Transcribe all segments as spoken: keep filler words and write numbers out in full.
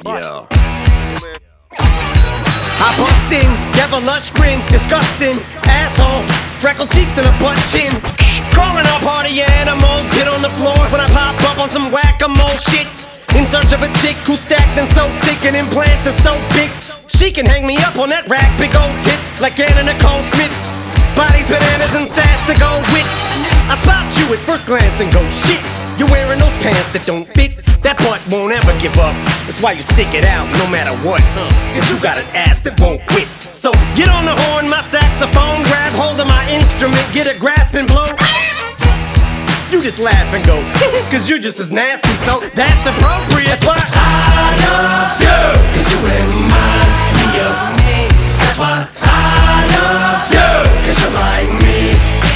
Yeah. I bust in, give a lush grin, disgusting asshole, freckled cheeks and a butt chin. Calling all party animals, get on the floor when I pop up on some whack-a-mole shit. In search of a chick who's stacked and so thick and implants are so big she can hang me up on that rack, big old tits like Anna Nicole Smith. Bodies, bananas, and sass to go with. I spot you at first glance and go, shit, you're wearing those pants that don't fit. That butt won't ever give up. That's why you stick it out no matter what. Cause you got an ass that won't quit. So get on the horn, my saxophone, grab hold of my instrument, get a grasp and blow. You just laugh and go, cause you're just as nasty, so that's appropriate. That's why I love you, cause you remind me of me. That's why I love you, cause you're like me.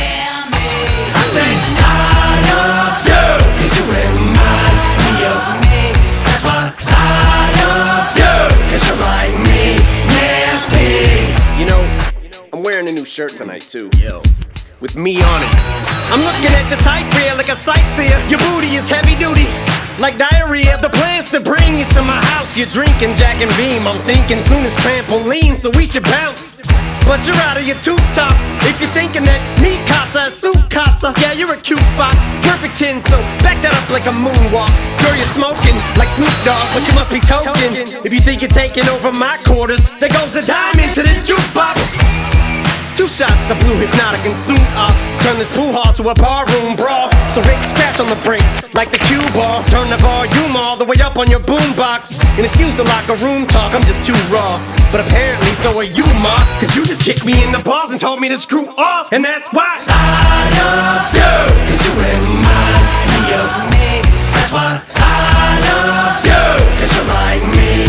I say I love you, cause you remind me of me. That's why I love you, cause you're like me. Nasty. You know, I'm wearing a new shirt tonight too. Yo. With me on it. I'm looking at your tight rear like a sightseer. Your booty is heavy duty, like diarrhea. The plan's to bring you to my house. You're drinking Jack and Beam. I'm thinking soon as trampoline, so we should bounce. But you're out of your tube top if you're thinking that me casa is su casa. Yeah, you're a cute fox, perfect ten, so back that up like a moonwalk. Girl, you're smoking like Snoop Dogg, but you must be token if you think you're taking over my quarters. There goes a dime into the jukebox. Two shots of blue hypnotic and soon I'll turn this pool hall to a barroom brawl. So Rick scratch on the brake like the cue ball. Turn the volume all the way up on your boombox. And excuse the locker room talk, I'm just too raw. But apparently so are you, ma, cause you just kicked me in the balls and told me to screw off. And that's why I love you, cause you remind me of me. That's why I love you, cause you're like me.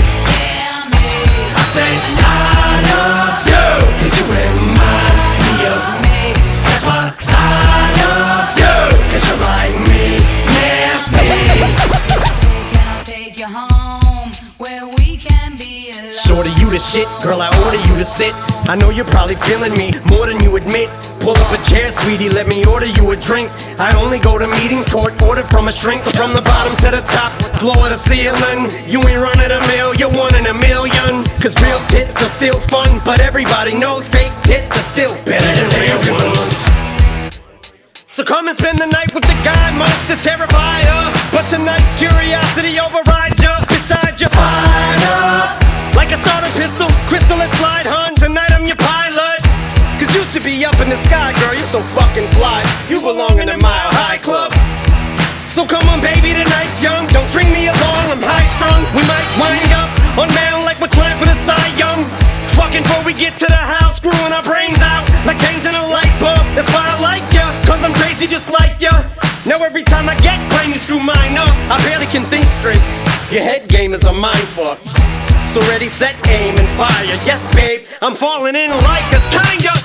I say I love you, cause you remind me of me. That's why I love you, cause you're like me. Nasty. Can I take you home where we can be alone? Shorty, you the shit, girl, I order you to sit. I know you're probably feeling me more than you admit. Pull up a chair, sweetie, let me order you a drink. I only go to meetings, court ordered from a shrink. So from the bottom to the top, floor to the ceiling, you ain't running a mill, you're one in a million. Cause real tits are still fun, but everybody knows fake tits are still better than real ones. So come and spend the night with the guy most to terrify her. But tonight, curiosity overrides you. Beside you, fire up like a starter pistol, crystal and slide, hun. Tonight I'm your pilot. Cause you should be up in the sky, girl, you're so fucking fly. You belong in the Mile High Club. So come on, baby, tonight's young. Don't string me along, I'm high strung. We might wind up on mound like we're trying for the Cy Young. Fucking before we get to the house, screwing our brains out like changing a light bulb. That's why I like ya, cause I'm crazy just like ya. Now every time I get brain you screw mine up, I barely can think straight. Your head game is a mindfuck. So ready, set, aim, and fire. Yes, babe, I'm falling in like this kinda.